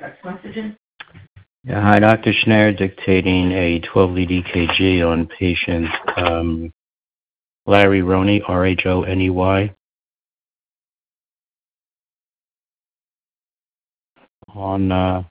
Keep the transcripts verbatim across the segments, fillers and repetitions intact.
Yeah, hi, Doctor Schneider, dictating a twelve lead E K G on patient um, Larry Roney, R H O N E Y, on uh,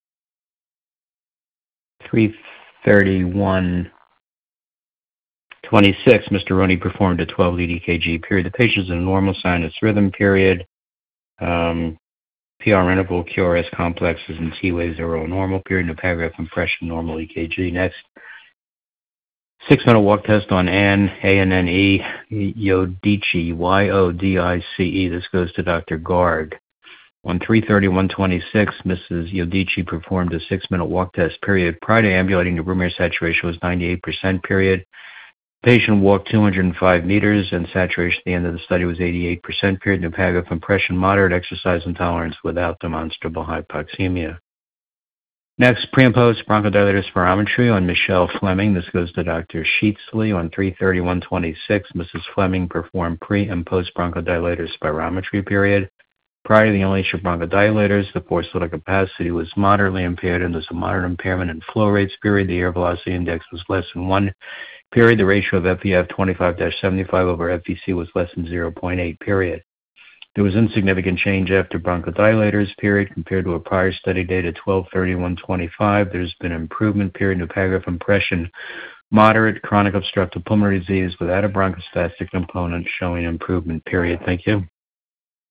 three thirty-one twenty-six. Mister Roney performed a twelve lead E K G period. The patient is in a normal sinus rhythm period. Um, P R interval, Q R S complexes, and T waves are all normal. Period, no paragraph impression, normal E K G. Next, six-minute walk test on Ann, A N N E, Yodici, Y O D I C E. This goes to Doctor Garg. On three thirty-one twenty-six, Missus Yodici performed a six-minute walk test. Period. Prior to ambulating, the room air saturation was ninety-eight percent. Period. Patient walked two hundred five meters, and saturation at the end of the study was eighty-eight percent. Period. No paragraph impression, moderate exercise intolerance without demonstrable hypoxemia. Next, pre and post bronchodilator spirometry on Michelle Fleming. This goes to Doctor Sheetsley. On three thirty-one twenty-six, Missus Fleming performed pre and post bronchodilator spirometry. Period. Prior to the inhalation of bronchodilators, the forced vital capacity was moderately impaired, and there's a moderate impairment in flow rates. Period. The air velocity index was less than one. Period. The ratio of F E F twenty-five to seventy-five over F V C was less than zero point eight. Period. There was insignificant change after bronchodilators. Period. Compared to a prior study date at twelve thirty-one twenty-five, there's been improvement. Period. No paragraph impression. Moderate chronic obstructive pulmonary disease without a bronchospastic component showing improvement. Period. Thank you.